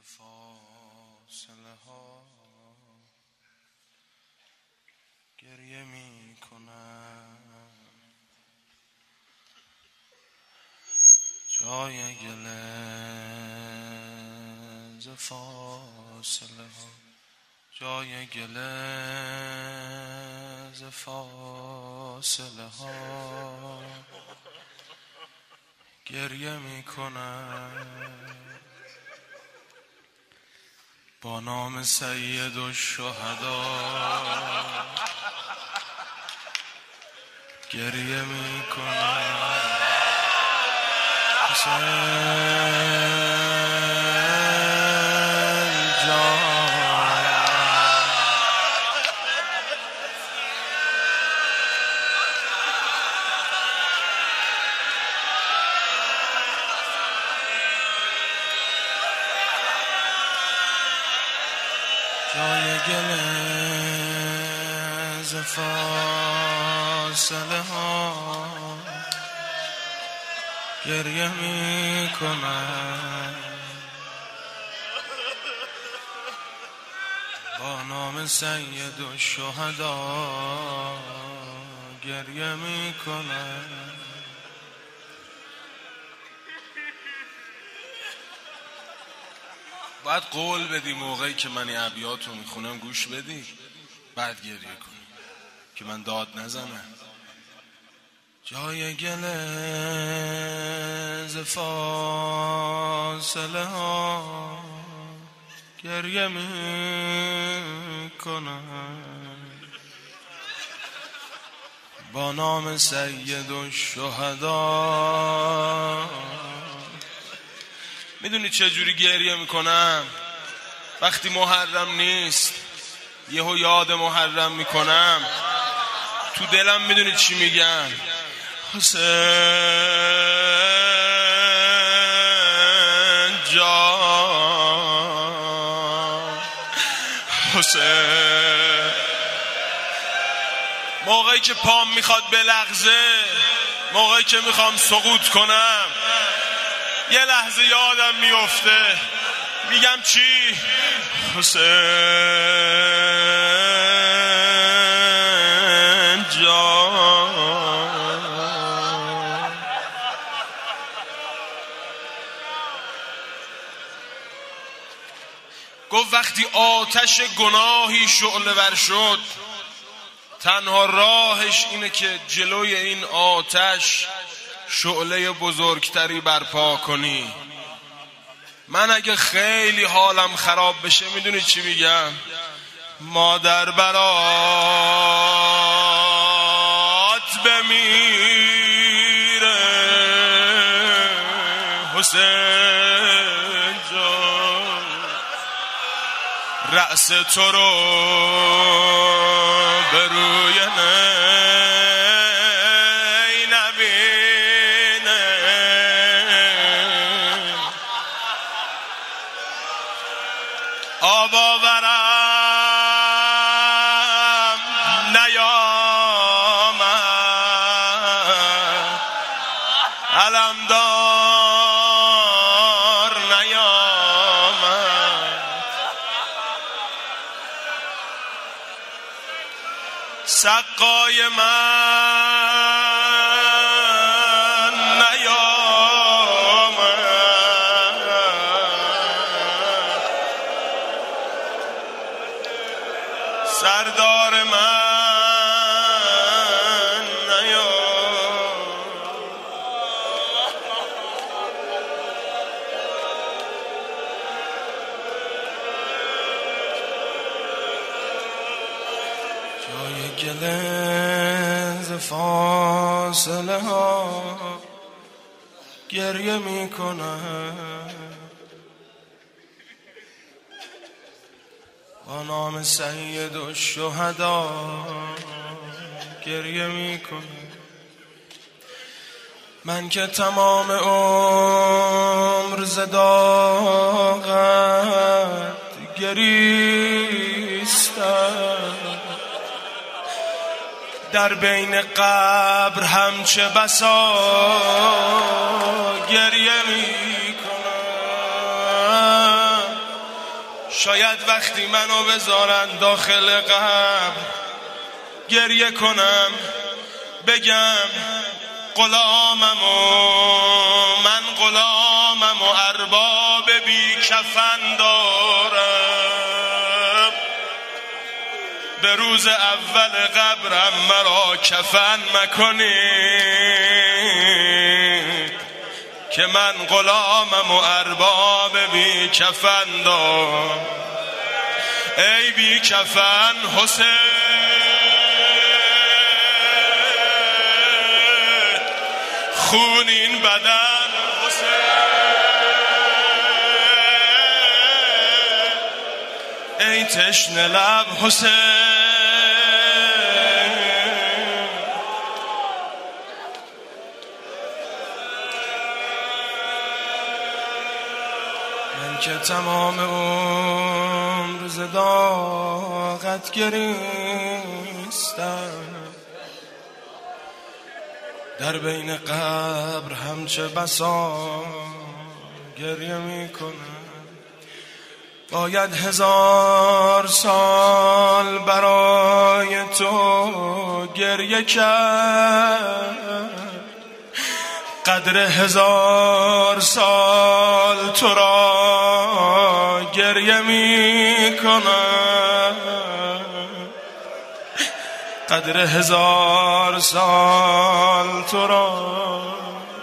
فاصله ها گریه می کنم، جای گله ز فاصله ها، جای گله ز فاصله ها گریه می کنم. با نام سید الشهدا گریه می کنم. حسین جای گله ز فاصله ها گریه می کنم. با نام سید الشهدا گریه می کنم. باید قول بدی موقعی که من این ابیات رو میخونم گوش بدی، بعد گریه کنی که من داد نزنم. جای گله ز فاصله ها گریه می کنم. با نام سید الشهدا. میدونی چه جوری گریه میکنم؟ وقتی محرم نیست یهو یاد محرم میکنم، تو دلم میدونی چی میگم؟ حسین جان، حسین. موقعی که پام میخواد بلغزه، موقعی که میخوام سقوط کنم، یه لحظه یادم میفته، میگم چی؟ حسین جان. گفت وقتی آتش گناهی شعله ور شد، تنها راهش اینه که جلوی این آتش شعله بزرگتری برپا کنی. من اگه خیلی حالم خراب بشه میدونی چی میگم؟ مادر برات بمیره حسین جان، رأس تو رو به روی آب آورم نیامد، علمدار نیامد، سقای من نیامد، سردار من نیامد. جای گله ز فاصله ها گریه می کنم. با نام سید الشهدا گریه می کنم. من که تمام عمر ز داغت گریستم، در بین قبر همچه بسا گریه می کنم. شاید وقتی منو بذارن داخل قبر گریه کنم بگم غلامم و من غلامم و ارباب بی کفن دارم. به روز اول قبرم مرا کفن مکنید که من غلامم و ارباب بی کفن دارم. ای بی کفن حسین، خون این بدن حسین، ای تشنه لب حسین. من که تمام عمر ز داغت گریستم، در بین قبر همچه بسا گریه می کنم. باید 1000 سال برای تو گریه کرد، قدر 1000 سال تو را گریه می کنم، قدر 1000 سال تو را.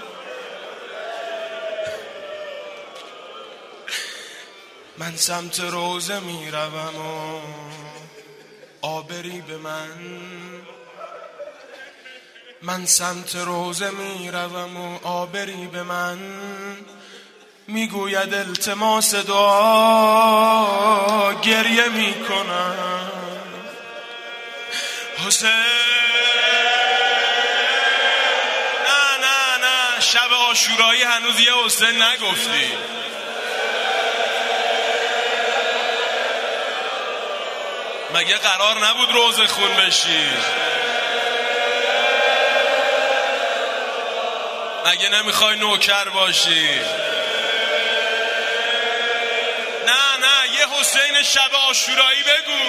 من سمت روزه می روم و آبری به من سمت روزه می روم و آبری به من میگوید التماس دعا، گریه می کنم. حسین نه شب عاشورایی هنوز یه حسین نگفتی. مگه قرار نبود روزه خون بشی؟ مگه نمیخوای نوکر باشی؟ نه یه حسین شب عاشورایی بگو.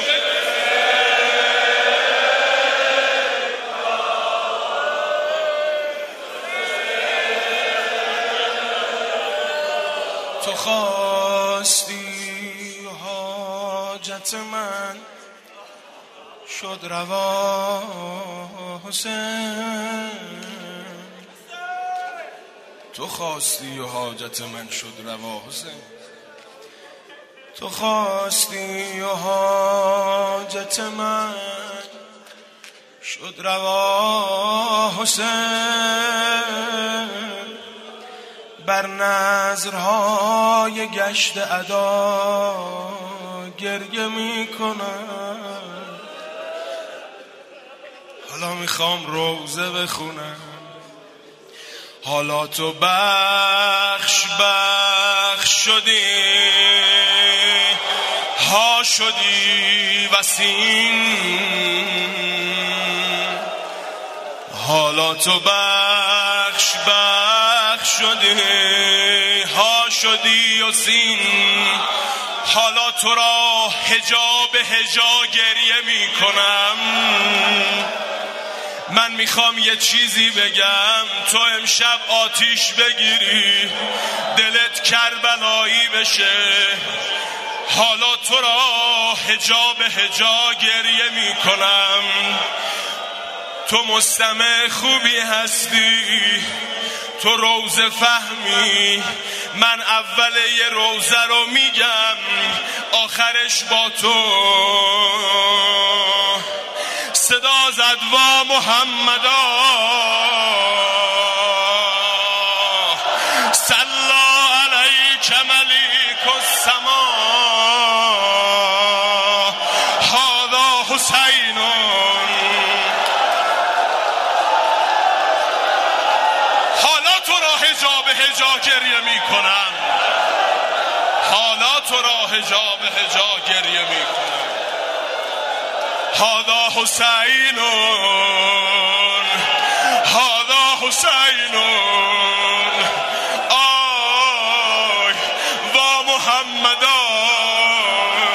تو خواستی حاجت من شد روا حسین، تو خواستی و حاجت من شد روا حسین، تو خواستی و حاجت من شد روا حسین. بر نذرهای گشت ادا گریه می کنم. حالا میخوام روزه بخونم، حالا تو بخش شدی ها شدی وسیم، حالا تو بخش شدی ها شدی و سین، حالا تو را هجا به هجا گریه می کنم. من میخوام یه چیزی بگم، تو امشب آتیش بگیری دلت کربلایی بشه. حالا تو را هجا به هجا گریه می کنم. تو مستمع خوبی هستی، تو روزه فهمی. من اول یه روزه رو میگم، آخرش با تو صدا زد وا محمدا صلی علیک ملیک السما هذا حسین. حالا تو را هجا به هجا گریه می کنم، حالا تو را هجا به هجا گریه می کنم. هذا حسین، هذا حسین، آی و محمدا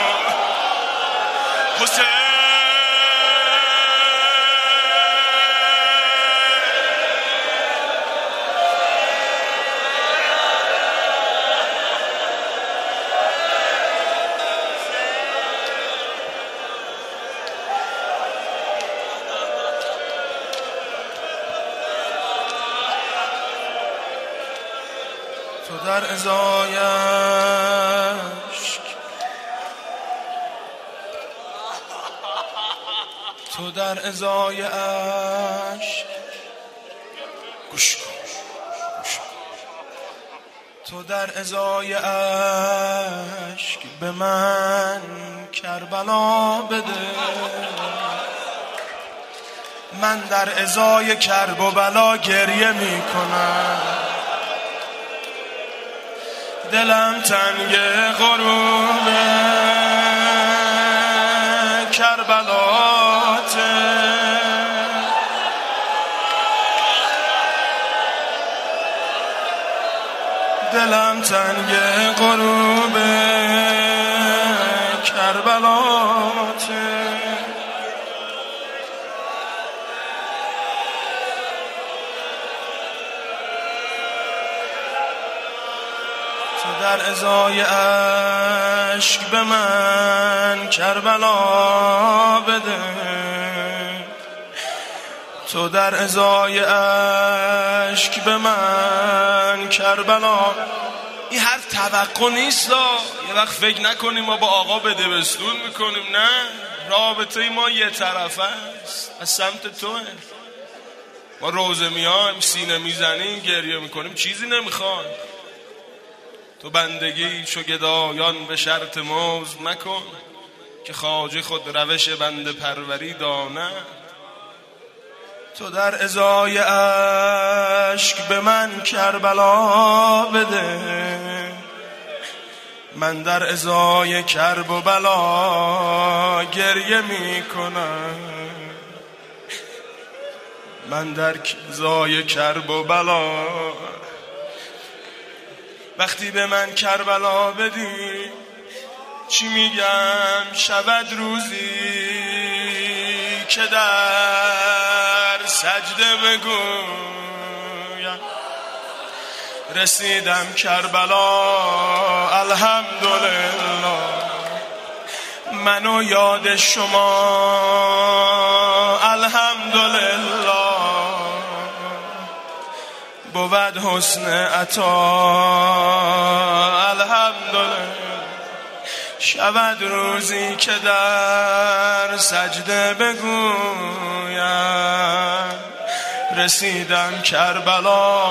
در ازای اشک، تو در ازای اشک گوش کن، تو در ازای اشک به من کربلا بده. من در ازای کرب و بلا گریه می کنم، دلم تنگ غروب کربلاته. دلم تنگ غروب کربلاته. تو در ازای اشک به من کربلا بده. تو در ازای اشک به من کربلا. این حرف توقع نیست، یه وقت فکر نکنیم ما با آقا به دبستون میکنیم، نه، رابطه ما یه طرفه است، از سمت توه. ما روزه میایم سینه میزنیم گریه میکنیم، چیزی نمیخوان. تو بندگی چو گدایان به شرط موز مکن، که خواجه خود روش بنده پروری دانه. تو در ازای اشک به من کربلا بده. من در ازای کرب و بلا گریه می کنم. من در ازای کرب و بلا. وقتی به من کربلا بدی چی میگم؟ شود روزی که در سجده بگویم رسیدم کربلا الحمدلله. منو یاد شما الحمدلله. بود حسن عطا الحمدلله. شود روزی که در سجده بگویم رسیدم کربلا.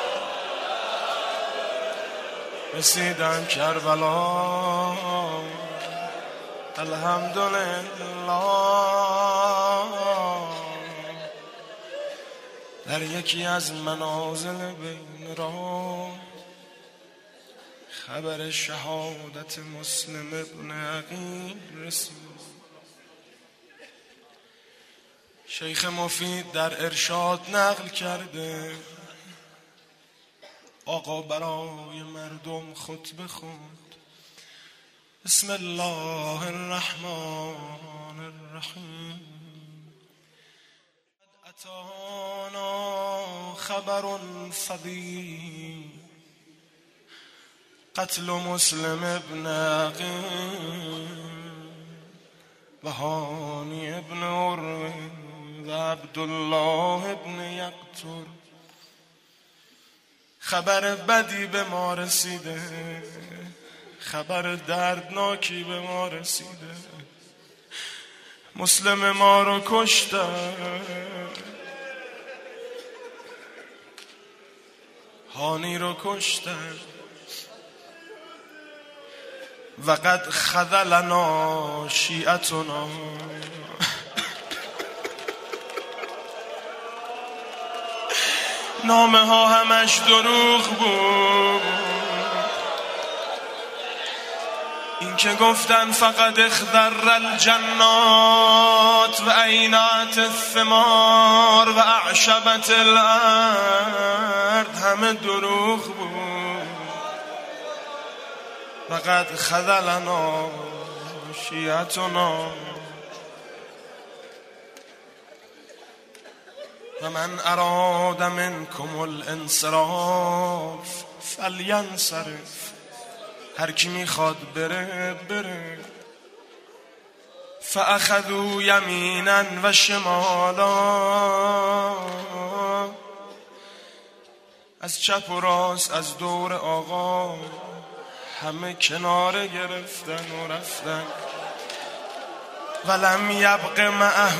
رسیدم کربلا الحمدلله. در یکی از منازل بین راه خبر شهادت مسلم ابن عقیل رسید. شیخ مفید در ارشاد نقل کرده آقا برای مردم خطبه خوند. بسم الله الرحمن الرحیم. اتانا خبر فضیل قتل مسلم ابن عقیل و هانی ابن عروه و عبدالله ابن یقطر. خبر بدی به ما رسیده، خبر دردناکی به ما رسیده. مسلم ما رو کشتن، هانی رو کشتن. و قد خذلنا شیعتنا. نامه ها همش دروغ بود. این که گفتن فقط اخضر الجنات و عینات الثمار و اعشبت الارض همه دروغ بود. فقط خذلنا شیعتنا. و من اراد منکم الانصراف فلینصرف. هر کی میخواد بره بره. فاخذوا یمینا و شمالا. از چپ و راست از دور آقا همه کناره گرفتن و رفتن. ولم یبق معه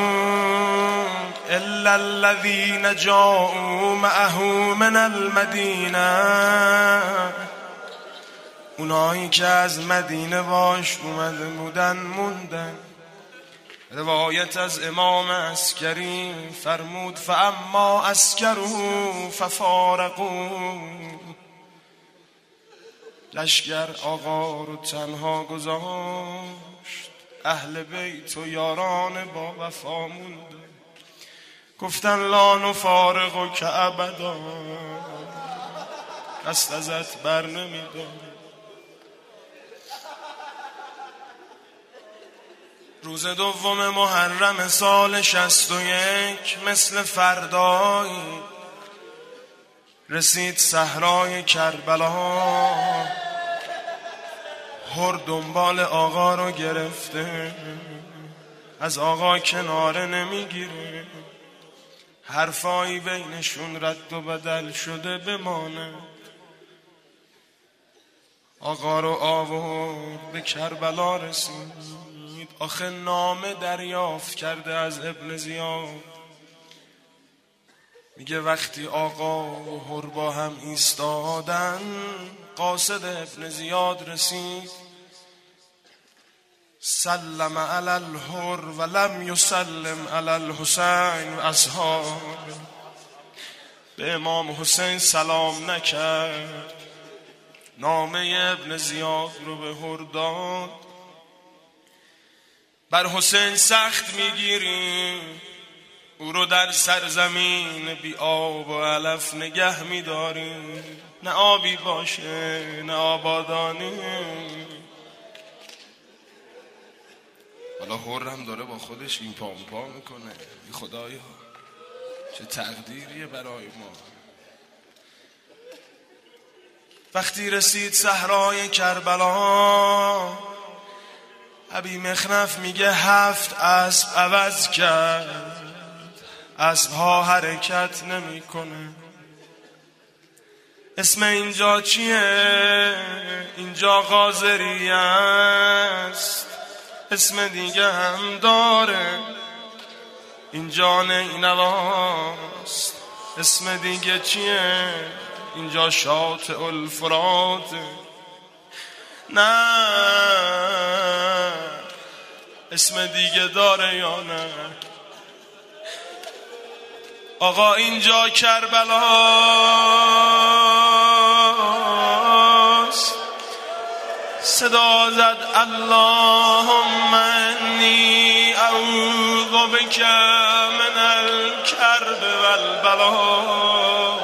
الا الذین جاءوا معه من المدینه، اونایی که از مدینه باش اومده بودن موندن. روایت از امام عسکری فرمود فاما عسکروا ففارقوا، لشکر آقا رو تنها گذاشت، اهل بیت و یاران با وفا موندن. گفتن لا نفارق که ابدا، دست ازت بر نمیدارم. روز دوم محرم سال 61 مثل فردایی رسید صحرای کربلا. هر دنبال آقا رو گرفته، از آقا کناره نمیگیره، حرفایی بینشون رد و بدل شده بمانه. آقا رو آورد به کربلا رسید. آخه نامه دریافت کرده از ابن زیاد، میگه وقتی آقا و هر با هم ایستادن قاصد ابن زیاد رسید، سلم علی الهر ولم یسلم علی الحسین و اصحاب، به امام حسین سلام نکرد. نامه ابن زیاد رو به هر داد، بر حسین سخت میگیریم، او رو در سرزمین بی آب و علف نگه میداریم، نه آبی باشه نه آبادانی. حالا هرم داره با خودش این پا میکنه، خدایا چه تقدیریه برای ما. وقتی رسید صحرای کربلا، ابی مخنف میگه 7 اسب عوض کرد، اسبها حرکت نمیکنه. اسم اینجا چیه؟ اینجا غازری است، اسم دیگه هم داره، اینجا نینواست. اسم دیگه چیه؟ اینجا شاطئ الفرات. نه اسم دیگه داره یا نه؟ آقا اینجا کربلاست. صدا زد اللهم انی اعوذ بک من الکرب والبلا.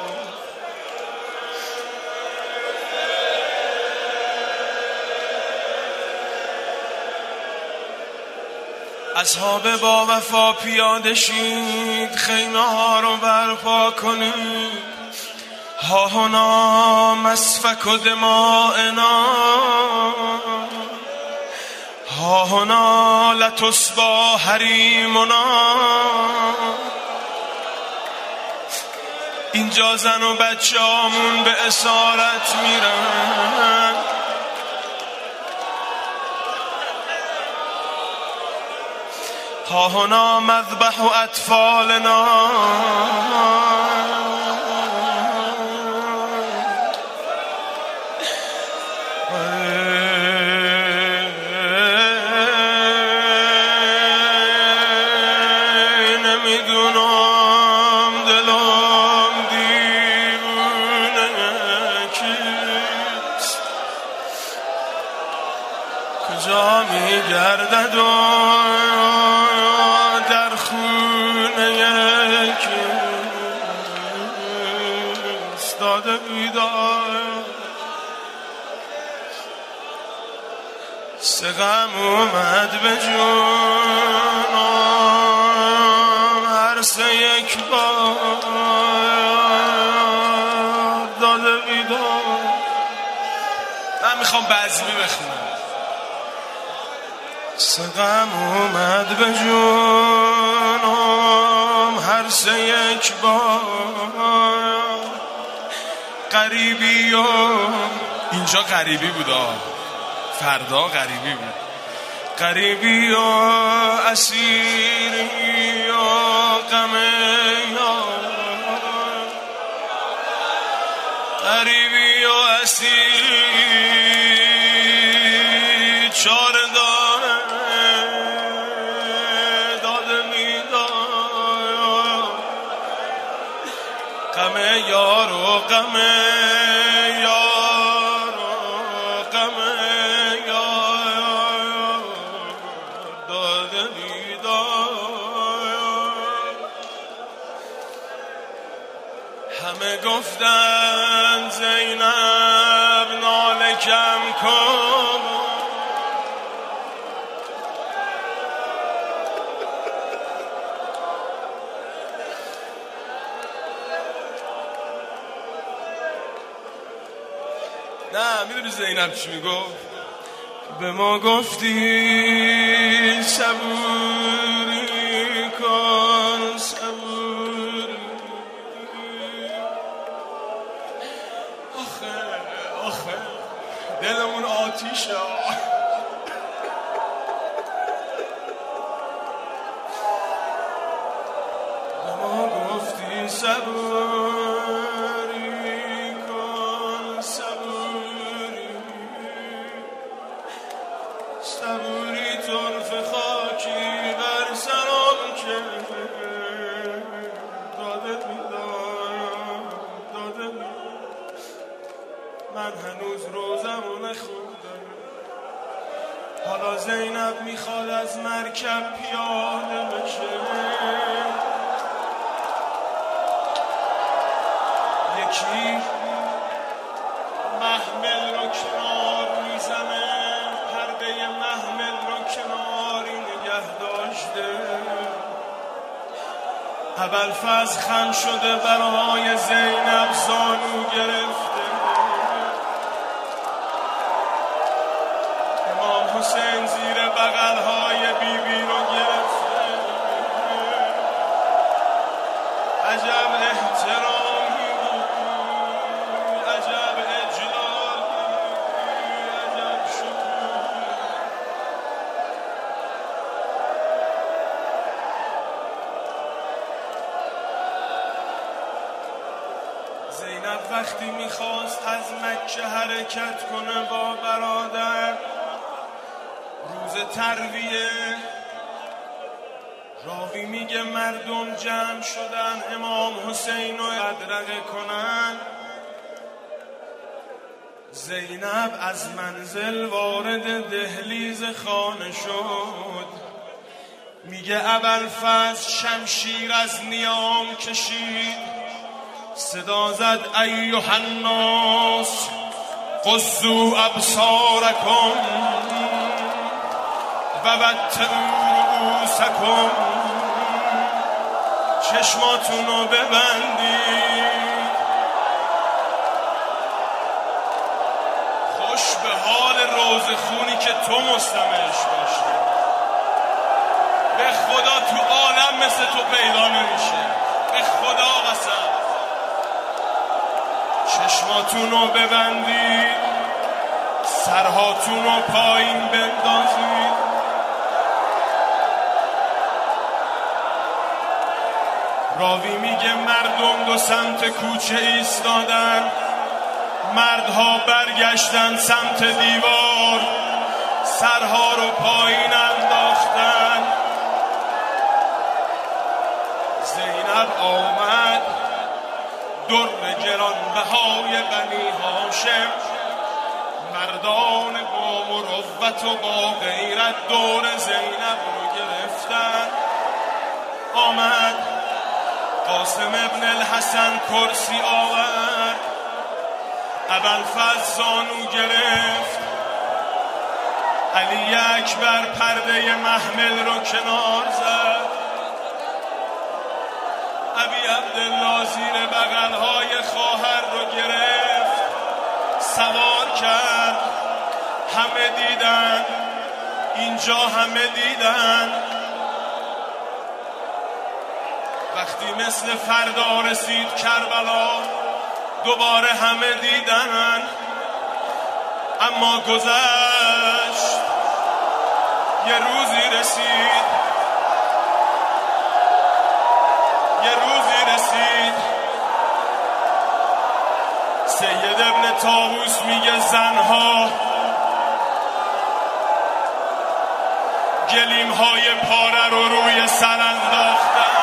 اصحاب با وفا پیاده شید، خیمه ها رو برپا کنید. ها هنا مسفک و دماءنا، ها هنا لتصبا حریمنا. اینجا زن و بچه هامون به اسارت میرن، ها هنا مذبح اطفالنا. نمیدونم دلم دیوونه کیست، کجا میگردد و در خونه کیست داده بیدار. سقم اومد به جونم هر سه یک بار داده بیدار. من میخوام بزمی بخونم. سقم اومد به جونم هر سه یک بار غریبی و اینجا غریبی بود، فردا غریبی بود. غریبی و اسیری و غم یار، غریبی و اسیری چار داره داده میدار، غم یار و غم یار و غم یار داده میدار. همه گفتن زینب ناله کم کن، نه میدونی زینب چی میگفت؟ به ما گفتی صبوری کن صبوری، آخه دلمون آتیشه. به ما گفتی صبوری کن صبوری، صبوری طرف خاکی بر سرم که داده میدار. من هنوز روزمو نخوندم، حالا زینب میخواد از مرکب پیاده بشه. یکی محمل رو کنار میزنه، پرده محمل رو کناری نگه داشته. ابوالفضل خم شده برای زینب زانو گرفته. امام حسین زیر بغلهای بیبی رو گرفته. عجب احترامی، عجب اجلالی، عجب شکوهی. زینب وقتی میخواست از مکه حرکت کنه با برادر، روز ترویه، راوی میگه مردم جمع شدن امام حسین رو ادرقه کنن. زینب از منزل وارد دهلیز خانه شد. میگه ابوالفضل شمشیر از نیام کشید، صدا زد ایها الناس قضوا ابصارکم و وطئوا رؤوسکم، چشماتونو ببندید. خوش به حال روزه خونی که تو مستمعش باشی، به خدا تو عالم مثل تو پیدا نمیشه، به خدا قسم. چشماتونو ببندید، سرهاتونو پایین بندازید. راوی میگه مردم دو سمت کوچه ایستادن، مردها برگشتن سمت دیوار، سرها رو پایین انداختن. زینب آمد، در گرانبهای بنی هاشم، مردان با مروت و با غیرت دور زینب رو گرفتن. آمد قاسم ابن الحسن کرسی آورد، ابوالفضل زانو گرفت، علی اکبر پرده محمل رو کنار زد، ابی عبدالله زیر بغلهای خواهر رو گرفت، سوار کرد. همه دیدن، اینجا همه دیدن. وقتی مثل فردا رسید کربلا، دوباره همه دیدن، اما گذشت. یه روزی رسید، یه روزی رسید، سید ابن طاووس میگه زنها گلیم‌های پاره رو روی سر انداختن.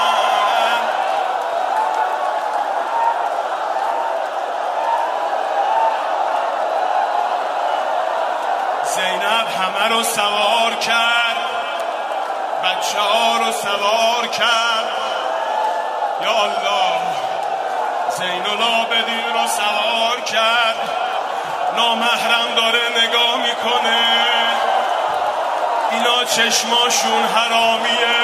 زینب همه رو سوار کرد، بچه ها رو سوار کرد. یا الله، زین العابدین رو سوار کرد. نامحرم داره نگاه میکنه، اینا چشماشون حرامیه.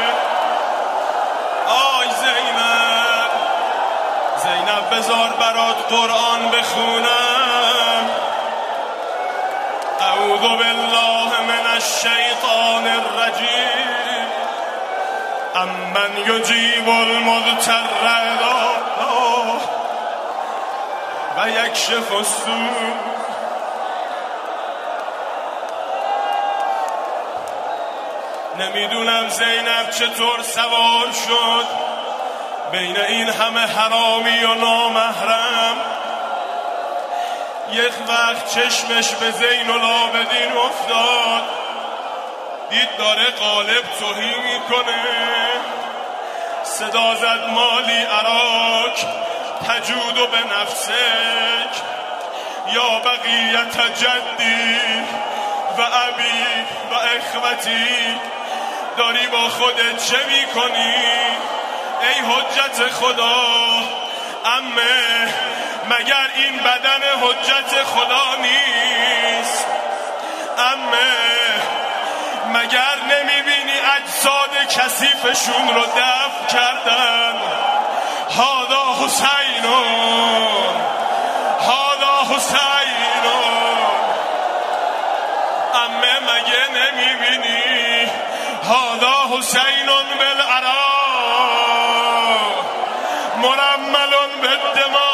آی زینب، زینب بذار برات قرآن بخونم. اعوذ بالله من الشیطان الرجیم. امن یجیب المضطر اذا و یکشف السوء. نمیدونم زینب چطور سوار شد بین این همه حرامی و نامحرم. یک وقت چشمش به زین العابدین افتاد، دید داره قالب تهی میکنه. صدا زد مالی اراک تجود به نفسک یا بقیت جدی و ابی و اخوتی. داری با خودت چه میکنی ای حجت خدا؟ عمه مگر این بدن حجت خدا نیست؟ عمه مگر نمیبینی اجساد کثیفشون رو دفن کردن؟ هادا حسینون، هادا حسینون. عمه مگه نمیبینی هادا حسینون بالعراء مرملون بالدماء.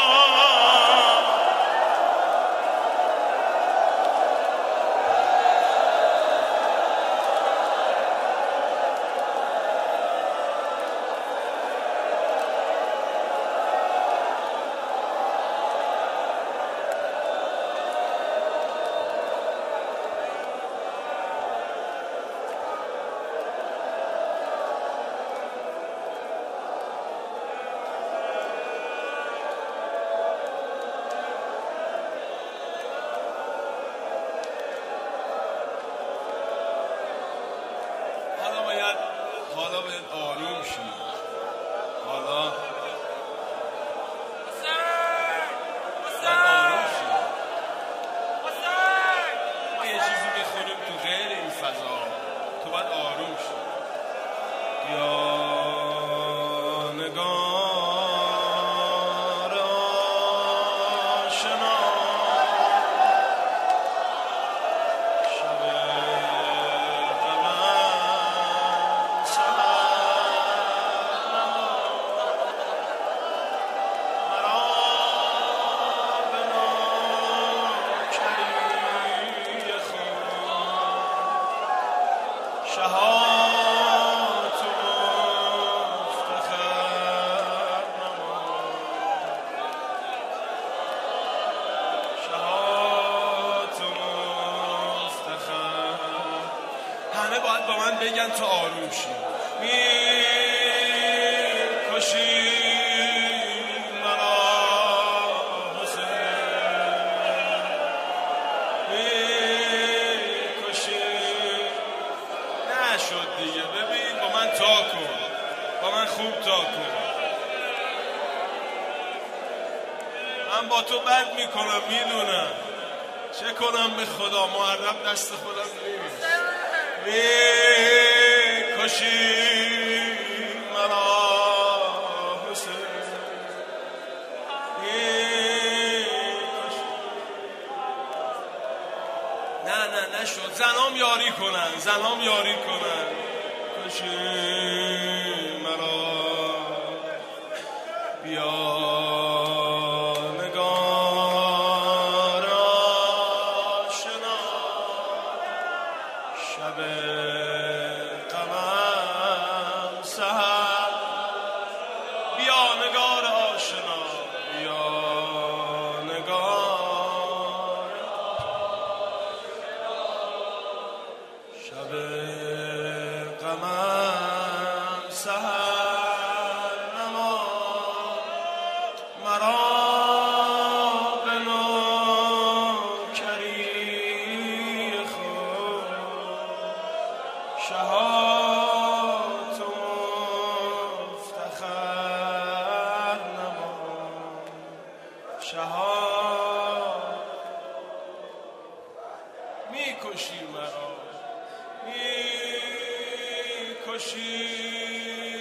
حالا باید آروم شید. حالا باید آروم شید. ما یه چیزی بخونیم تو غیر این فضا، تو باید آروم شید. یا نگار آشنا شهات مفتخر نما، شهات مفتخر. همه باید با من بگن تا آروم شی. می‌کشی مرا شد دیگه. ببین با من تا کن، با من خوب تا کن. من با تو بد میکنم میدونم، چه کنم به خدا، محرم دست خودم نیست. میکشی مرا حسین، نه نشد. زنام یاری کنن، زنام یاری کنن. کشی مرا بیا نگاه شب غمم سحر بیا نگار آشنا بیا نگار شب غمم سحر نماند مرا به نوکری خود شهات و مفتخر نماند شهات میکشی مرا میکشی